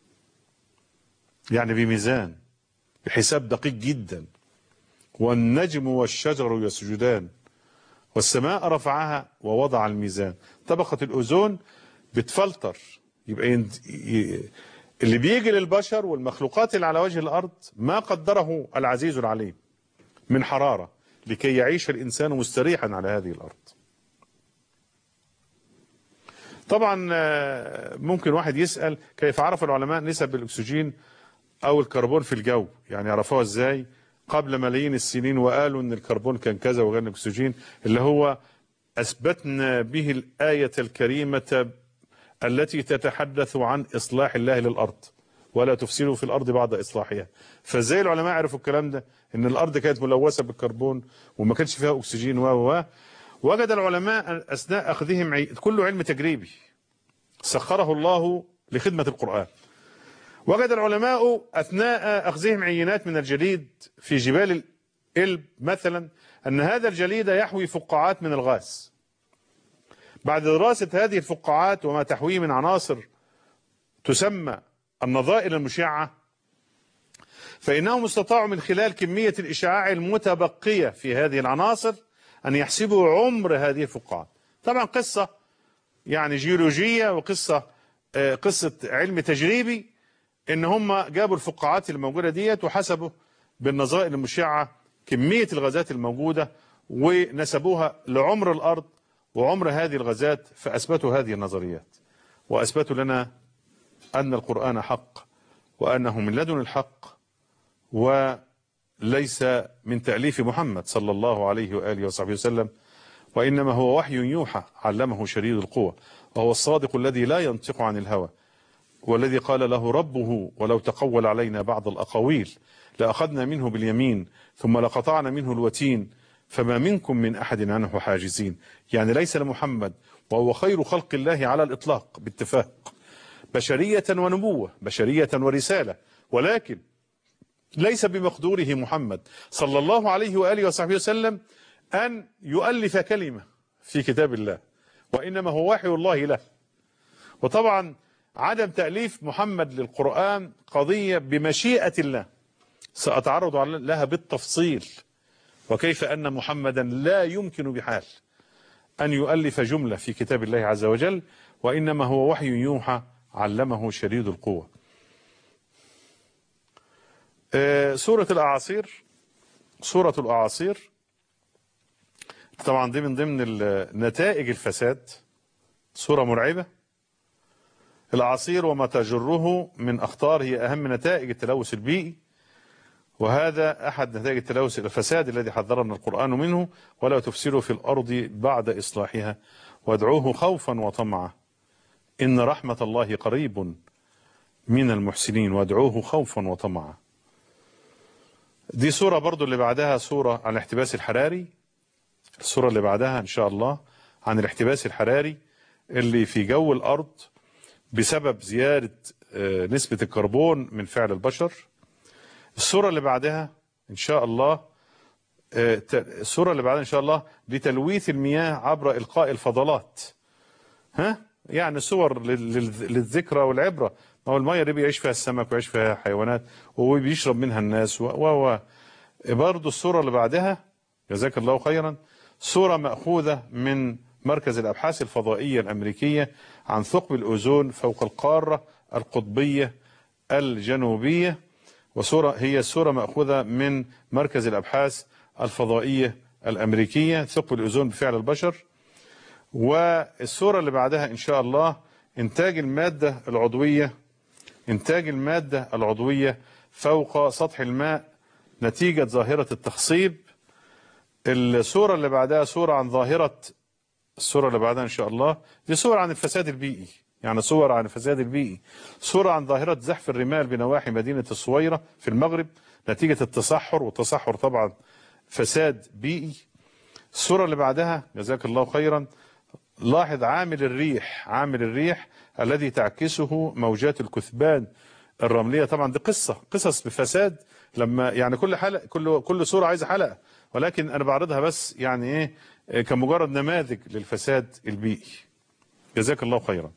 يعني بميزان، بحساب دقيق جدا. والنجم والشجر يسجدان، والسماء رفعها ووضع الميزان. طبقة الأوزون بتفلتر. يبقى اللي بيجي للبشر والمخلوقات اللي على وجه الأرض ما قدره العزيز العليم من حرارة لكي يعيش الإنسان مستريحا على هذه الأرض. طبعا ممكن واحد يسأل كيف عرف العلماء نسب الأكسجين أو الكربون في الجو؟ يعني عرفوها إزاي قبل ملايين السنين وقالوا إن الكربون كان كذا وغير الأكسجين، اللي هو أثبتنا به الآية الكريمة التي تتحدث عن إصلاح الله للأرض ولا تفسدوا في الأرض بعد إصلاحها. فازاي العلماء عرفوا الكلام ده؟ إن الأرض كانت ملوثة بالكربون وما كانش فيها أكسجين و و وجد العلماء أثناء أخذهم عي... كله علم تجريبي سخره الله لخدمة القرآن. وجد العلماء أثناء أخذهم عينات من الجليد في جبال الإلب مثلا أن هذا الجليد يحوي فقاعات من الغاز. بعد دراسة هذه الفقاعات وما تحويه من عناصر تسمى النظائر المشعة، فإنهم استطاعوا من خلال كمية الإشعاع المتبقية في هذه العناصر أن يحسبوا عمر هذه الفقاعات. طبعا قصة يعني جيولوجية وقصة قصة علم تجريبي، إن هم جابوا الفقاعات الموجودة ديت وحسبوا بالنظائر المشعة كمية الغازات الموجودة ونسبوها لعمر الأرض وعمر هذه الغازات، فأثبتوا هذه النظريات وأثبتوا لنا أن القرآن حق وأنه من لدن الحق وليس من تأليف محمد صلى الله عليه وآله وصحبه وسلم، وإنما هو وحي يوحى علمه شديد القوى، وهو الصادق الذي لا ينطق عن الهوى، والذي قال له ربه ولو تقول علينا بعض الأقاويل لأخذنا منه باليمين ثم لقطعنا منه الوتين فما منكم من أحد عنه حاجزين. يعني ليس لمحمد، وهو خير خلق الله على الإطلاق باتفاق، بشرية ونبوة، بشرية ورسالة، ولكن ليس بمقدوره محمد صلى الله عليه وآله وصحبه وسلم أن يؤلف كلمة في كتاب الله، وإنما هو وحي الله له. وطبعا عدم تأليف محمد للقرآن قضية بمشيئة الله سأتعرض لها بالتفصيل، وكيف أن محمدا لا يمكن بحال أن يؤلف جملة في كتاب الله عز وجل، وإنما هو وحي يوحى علمه شديد القوة. سورة الأعاصير، سورة الأعاصير طبعا دي من ضمن نتائج الفساد، سورة مرعبة. الأعاصير وما تجره من أخطار هي أهم نتائج التلوث البيئي، وهذا أحد نتائج التلوث الفساد الذي حذرنا القرآن منه: ولا تفسدوا في الأرض بعد إصلاحها وادعوه خوفا وطمعا إن رحمة الله قريب من المحسنين وادعوه خوفا وطمعا. دي سورة برضو اللي بعدها سورة عن الاحتباس الحراري، السورة اللي بعدها إن شاء الله عن الاحتباس الحراري اللي في جو الأرض بسبب زيادة نسبة الكربون من فعل البشر. السورة اللي بعدها إن شاء الله السورة اللي بعدها إن شاء الله لتلويث المياه عبر إلقاء الفضلات. ها يعني صور للذكرى والعبرة، ما هو المياه دي بيعيش فيها السمك ويعيش فيها حيوانات وبيشرب منها الناس و و برضه السورة اللي بعدها جزاك الله خيرا سورة مأخوذة من مركز الأبحاث الفضائية الأمريكية عن ثقب الأوزون فوق القارة القطبية الجنوبية، وسورة هي السورة مأخوذة من مركز الأبحاث الفضائية الأمريكية ثقب الأوزون بفعل البشر. والسورة اللي بعدها إن شاء الله إنتاج المادة العضوية، إنتاج المادة العضوية فوق سطح الماء نتيجة ظاهرة التخصيب. السورة اللي بعدها سورة عن ظاهرة السورة اللي بعدها إن شاء الله دي سورة عن الفساد البيئي، يعني صور عن الفساد البيئي، سورة عن ظاهرة زحف الرمال بنواحي مدينة الصويرة في المغرب نتيجة التصحر، والتصحر طبعا فساد بيئي. السورة اللي بعدها جزاك الله خيرا لاحظ عامل الريح، عامل الريح الذي تعكسه موجات الكثبان الرملية. طبعا دي قصة قصص بفساد، لما يعني كل حلقة كل كل سورة عايزة حلقة، ولكن أنا بعرضها بس يعني إيه كمجرد نماذج للفساد البيئي. جزاك الله خيرا.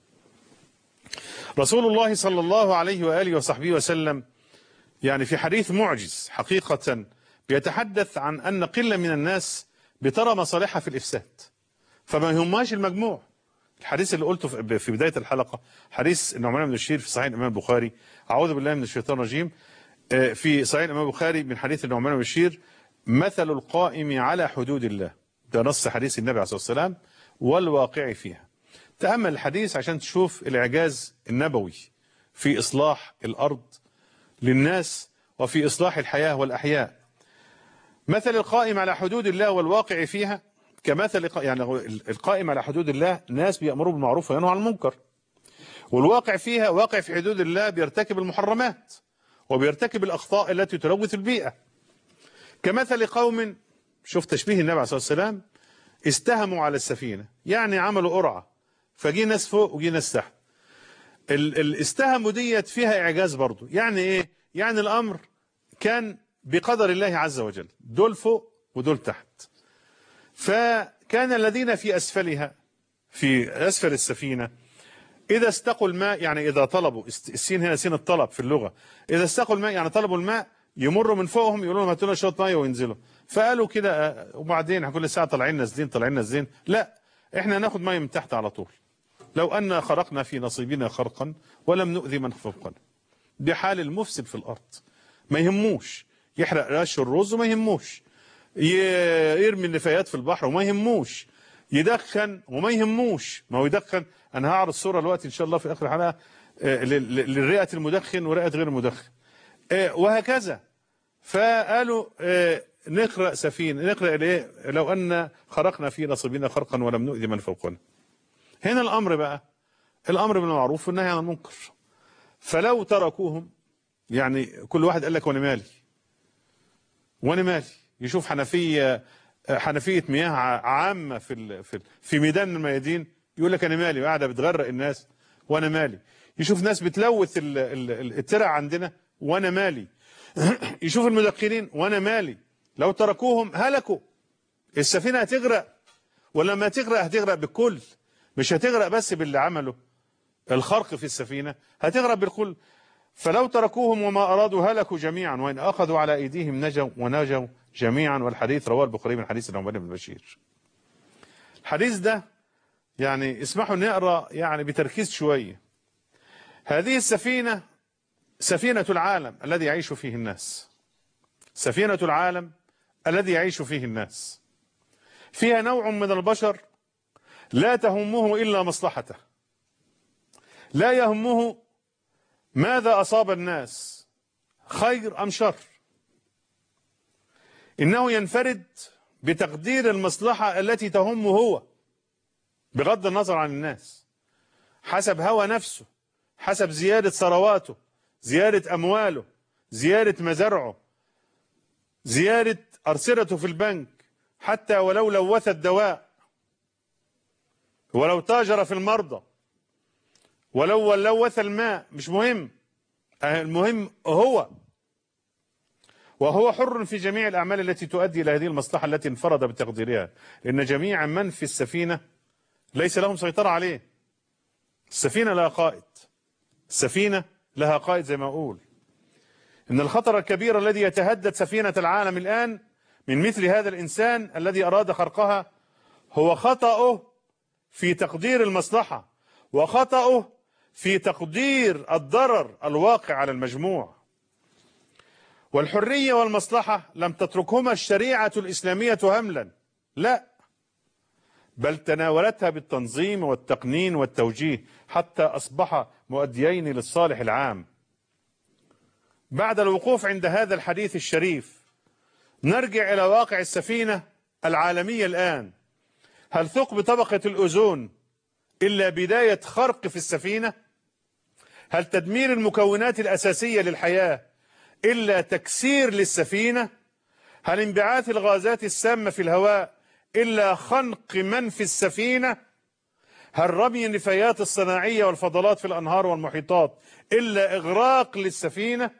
رسول الله صلى الله عليه وآله وصحبه وسلم يعني في حديث معجز حقيقة بيتحدث عن أن قلة من الناس بترى مصالحها في الإفساد فما يهمهاش المجموع. الحديث اللي قلته في بداية الحلقة حديث النعمان بن بشير في صحيح الإمام البخاري، أعوذ بالله من الشيطان الرجيم، في صحيح الإمام البخاري من حديث النعمان بن بشير: مثل القائم على حدود الله، ده نص حديث النبي عليه الصلاة والسلام، والواقع فيها. تأمل الحديث عشان تشوف الإعجاز النبوي في إصلاح الأرض للناس وفي إصلاح الحياة والأحياء. مثل القائم على حدود الله والواقع فيها كمثل يعني القائم على حدود الله ناس بيأمروا بالمعروف وينهوا عن المنكر، والواقع فيها واقع في حدود الله بيرتكب المحرمات وبيرتكب الأخطاء التي تلوث البيئة. كمثل قوم، شوف تشبيه النبي عليه الصلاة والسلام، استهموا على السفينة، يعني عملوا قرعة فجي ناس فوق وجي ناس تحت. الاستهموا ديت فيها إعجاز برضو، يعني إيه؟ يعني الأمر كان بقدر الله عز وجل، دول فوق ودول تحت. فكان الذين في أسفلها في أسفل السفينة إذا استقوا الماء، يعني إذا طلبوا، السين هنا سين الطلب في اللغة، إذا استقوا الماء يعني طلبوا الماء يمروا من فوقهم يقولوا لهم هاتوا لنا شويه ميه وينزلوا. فقالوا كده وبعدين كل ساعه طالعين نازلين طالعين نازلين، لا احنا هناخد ميه من تحت على طول. لو ان خرقنا في نصيبنا خرقا ولم نؤذي من فوقنا. دي حال المفسد في الارض، ما يهموش يحرق رش الرز وما يهموش، يرمي النفايات في البحر وما يهموش، يدخن وما يهموش. ما هو يدخن، انا هعرض صوره دلوقتي ان شاء الله في اخر الحلقه للرئه المدخن ورئه غير المدخن وهكذا. فقالوا نقرأ سفينة، نقرأ الايه لو أن خرقنا في نصيبنا خرقا ولم نؤذي من فوقنا. هنا الأمر بقى الأمر بالمعروف والنهي عن المنكر. فلو تركوهم، يعني كل واحد قال لك وانا مالي وانا مالي، يشوف حنفية حنفية مياه عامة في في في ميدان الميادين يقول لك انا مالي، قاعدة بتغرق الناس وانا مالي. يشوف ناس بتلوث الترع عندنا وانا مالي. يشوف المدخنين وانا مالي. لو تركوهم هلكوا، السفينة هتغرق، ولما تغرق هتغرق بالكل، مش هتغرق بس باللي عمله الخرق في السفينة، هتغرق بالكل. فلو تركوهم وما أرادوا هلكوا جميعا، وإن أخذوا على أيديهم نجوا ونجوا جميعا. والحديث رواه البخاري من حديث النعمان بن بشير. الحديث ده يعني اسمحوا نقرأ يعني بتركيز شوية. هذه السفينة سفينة العالم الذي يعيش فيه الناس، سفينة العالم الذي يعيش فيه الناس، فيها نوع من البشر لا تهمه إلا مصلحته، لا يهمه ماذا أصاب الناس خير أم شر، إنه ينفرد بتقدير المصلحة التي تهمه هو بغض النظر عن الناس، حسب هوى نفسه، حسب زيادة ثرواته، زيادة أمواله، زيادة مزارعه، زيادة أرصدته في البنك، حتى ولو لوث الدواء، ولو تاجر في المرضى، ولو لوث الماء، مش مهم، المهم هو. وهو حر في جميع الأعمال التي تؤدي إلى هذه المصلحة التي انفرد بتقديرها، لأن جميع من في السفينة ليس لهم سيطرة عليه. السفينة لها قائد، السفينة لها قائد. زي ما أقول إن الخطر الكبير الذي يتهدد سفينة العالم الآن من مثل هذا الإنسان الذي أراد خرقها هو خطأه في تقدير المصلحة، وخطأه في تقدير الضرر الواقع على المجموع. والحرية والمصلحة لم تتركهما الشريعة الإسلامية هملا، لا، بل تناولتها بالتنظيم والتقنين والتوجيه حتى أصبح مؤديين للصالح العام. بعد الوقوف عند هذا الحديث الشريف نرجع إلى واقع السفينة العالمية الآن. هل ثقب طبقة الأوزون إلا بداية خرق في السفينة؟ هل تدمير المكونات الأساسية للحياة إلا تكسير للسفينة؟ هل انبعاث الغازات السامة في الهواء إلا خنق من في السفينة؟ هل رمي النفايات الصناعية والفضلات في الأنهار والمحيطات إلا إغراق للسفينة؟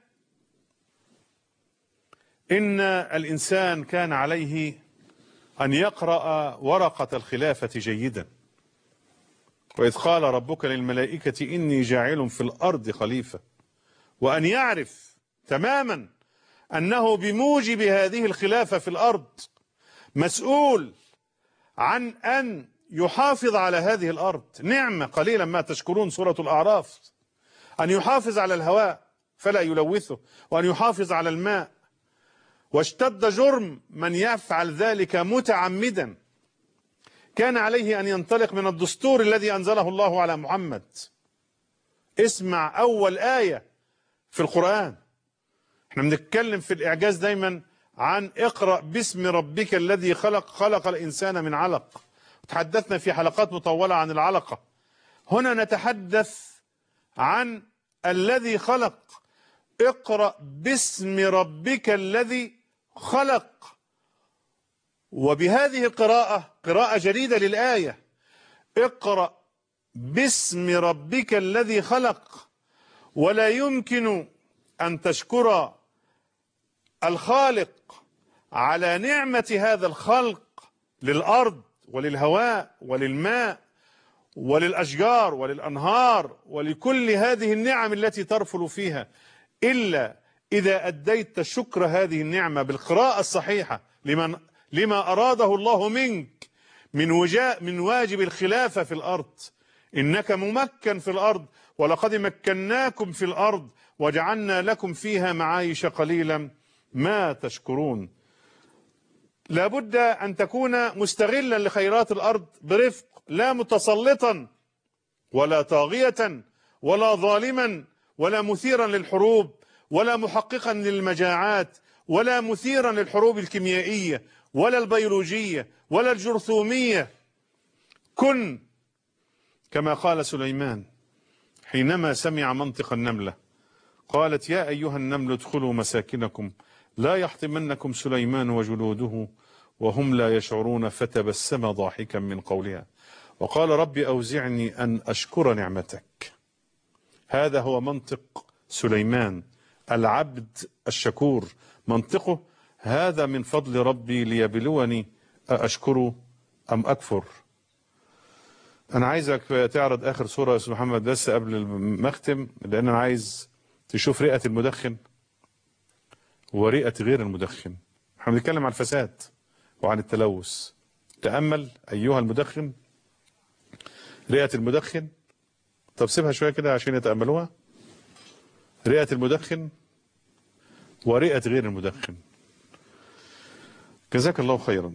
إن الإنسان كان عليه أن يقرأ ورقة الخلافة جيدا. وإذ قال ربك للملائكة إني جاعل في الأرض خليفة، وأن يعرف تماما أنه بموجب هذه الخلافة في الأرض مسؤول عن أن يحافظ على هذه الأرض. نعمة قليلا ما تشكرون، سورة الأعراف. أن يحافظ على الهواء فلا يلوثه، وأن يحافظ على الماء. واشتد جرم من يفعل ذلك متعمدا. كان عليه أن ينطلق من الدستور الذي أنزله الله على محمد. اسمع أول آية في القرآن. احنا بنتكلم في الإعجاز دايما عن اقرأ باسم ربك الذي خلق، خلق الإنسان من علق. تحدثنا في حلقات مطولة عن العلقة. هنا نتحدث عن الذي خلق. اقرأ باسم ربك الذي خلق. وبهذه القراءة، قراءة جديدة للآية، اقرأ باسم ربك الذي خلق. ولا يمكن أن تشكر الخالق على نعمة هذا الخلق للأرض وللهواء وللماء وللأشجار وللأنهار ولكل هذه النعم التي ترفل فيها إلا إذا أديت شكر هذه النعمة بالقراءة الصحيحة لمن لما أراده الله منك من وجاء من واجب الخلافة في الأرض، إنك ممكن في الأرض، ولقد مكناكم في الأرض وجعلنا لكم فيها معايش قليلا ما تشكرون. لابد أن تكون مستغلا لخيرات الأرض برفق، لا متسلطا ولا طاغية ولا ظالما ولا مثيرا للحروب ولا محققا للمجاعات ولا مثيرا للحروب الكيميائية ولا البيولوجية ولا الجرثومية. كن كما قال سليمان حينما سمع منطق النملة، قالت يا أيها النمل ادخلوا مساكنكم لا يحطمنكم سليمان وجنوده وهم لا يشعرون، فتبسم ضاحكا من قولها وقال رب أوزعني أن أشكر نعمتك. هذا هو منطق سليمان العبد الشكور، منطقه هذا من فضل ربي ليبلوني أشكر أم أكفر. أنا عايزك تعرض آخر صورة يا أستاذ محمد بس قبل ما أختم، لأن أنا عايز تشوف رئة المدخن ورئة غير المدخن. احنا بنتكلم عن الفساد وعن التلوث. تأمل أيها المدخن رئة المدخن. طب سيبها شوية كده عشان يتأملوها. رئة المدخن ورئة غير المدخن. جزاك الله خيرا.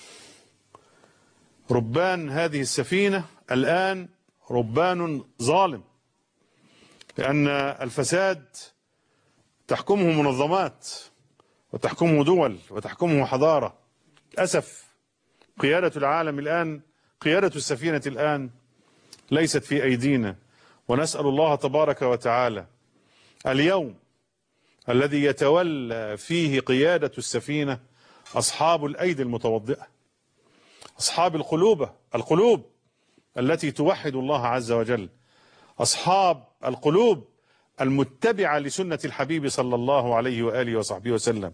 ربان هذه السفينة الآن ربان ظالم، لأن الفساد تحكمه منظمات وتحكمه دول وتحكمه حضارة. للأسف قيادة العالم الآن، قيادة السفينة الآن ليست في أيدينا، ونسأل الله تبارك وتعالى اليوم الذي يتولى فيه قيادة السفينة أصحاب الأيدي المتوضئة، أصحاب القلوب القلوب التي توحد الله عز وجل، أصحاب القلوب المتبعة لسنة الحبيب صلى الله عليه وآله وصحبه وسلم.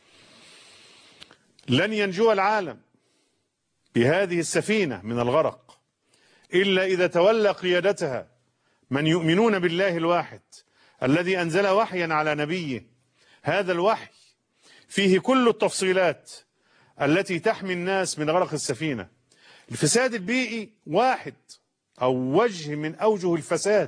لن ينجو العالم بهذه السفينة من الغرق إلا إذا تولى قيادتها من يؤمنون بالله الواحد الذي أنزل وحيا على نبيه. هذا الوحي فيه كل التفصيلات التي تحمي الناس من غرق السفينة. الفساد البيئي واحد أو وجه من أوجه الفساد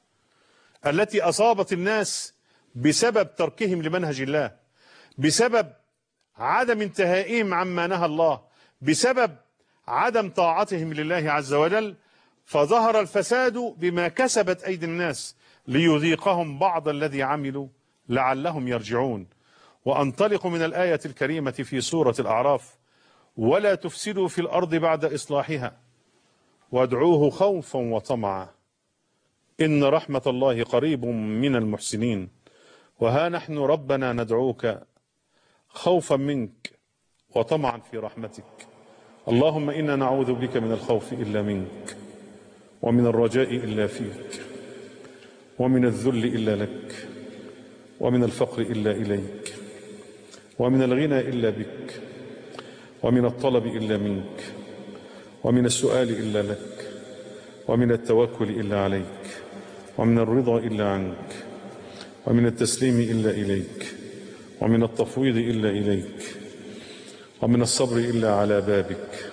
التي أصابت الناس بسبب تركهم لمنهج الله، بسبب عدم انتهائهم عما نهى الله، بسبب عدم طاعتهم لله عز وجل. فظهر الفساد بما كسبت أيدي الناس ليذيقهم بعض الذي عملوا لعلهم يرجعون. وأنطلق من الآية الكريمة في سورة الأعراف: ولا تفسدوا في الأرض بعد إصلاحها وادعوه خوفا وطمعا إن رحمة الله قريب من المحسنين. وها نحن ربنا ندعوك خوفا منك وطمعا في رحمتك. اللهم إنا نعوذ بك من الخوف إلا منك، ومن الرجاء إلا فيك، ومن الذل إلا لك، ومن الفقر إلا إليك، ومن الغنى إلا بك، ومن الطلب إلا منك، ومن السؤال إلا لك، ومن التوكل إلا عليك، ومن الرضا إلا عنك، ومن التسليم إلا إليك، ومن التفويض إلا إليك، ومن الصبر إلا على بابك.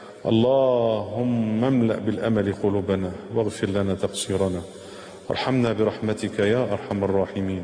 اللهم املأ بالأمل قلوبنا واغفر لنا تقصيرنا وارحمنا برحمتك يا أرحم الراحمين.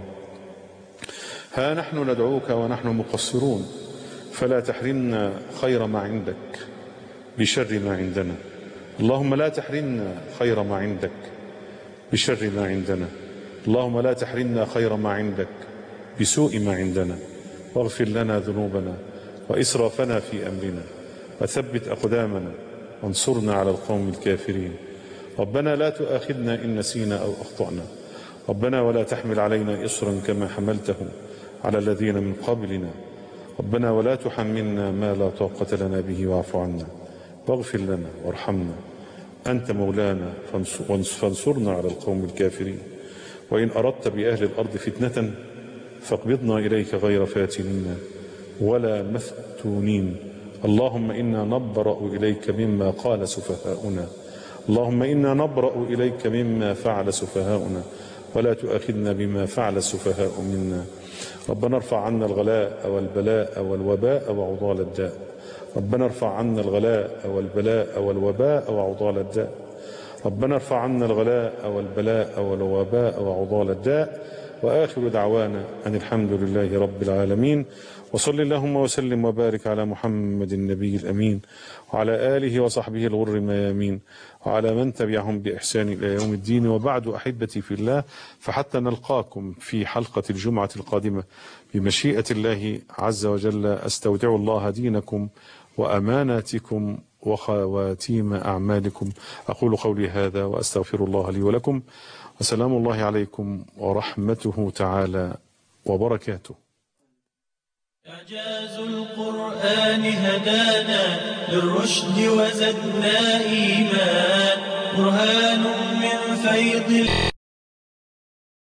ها نحن ندعوك ونحن مقصرون، فلا تحرمنا خير ما عندك بشر ما عندنا. اللهم لا تحرمنا خير ما عندك بشر ما عندنا. اللهم لا تحرمنا خير ما عندك بسوء ما عندنا. واغفر لنا ذنوبنا وإسرافنا في أمرنا وثبت أقدامنا وانصرنا على القوم الكافرين. ربنا لا تؤاخذنا إن نسينا أو أخطأنا. ربنا ولا تحمل علينا إصرا كما حملته على الذين من قبلنا. ربنا ولا تحملنا ما لا طاقة لنا به واعف عنا واغفر لنا وارحمنا أنت مولانا فانصرنا على القوم الكافرين. وإن أردت بأهل الأرض فتنة فاقبضنا إليك غير فاتنين ولا مفتونين. اللهم إنا نبرأ إليك مما قال سفهاؤنا. اللهم إنا نبرأ إليك مما فعل سفهاؤنا. ولا تؤاخذنا بما فعل السفهاء منا. ربنا ارفع عنا الغلاء والبلاء والوباء وعضال الداء. ربنا ارفع عنا الغلاء والبلاء والوباء وعضال الداء. ربنا ارفع عنا الغلاء والبلاء والوباء وعضال الداء. وآخر دعوانا أن الحمد لله رب العالمين. وصل اللهم وسلم وبارك على محمد النبي الأمين وعلى آله وصحبه الغر الميامين وعلى من تبعهم بإحسان إلى يوم الدين. وبعد أحبتي في الله، فحتى نلقاكم في حلقة الجمعة القادمة بمشيئة الله عز وجل، أستودع الله دينكم وأماناتكم وخواتيم أعمالكم. أقول قولي هذا وأستغفر الله لي ولكم، وسلام الله عليكم ورحمته تعالى وبركاته. إعجاز القرآن هدانا للرشد وزدنا إيمان، برهان من فيض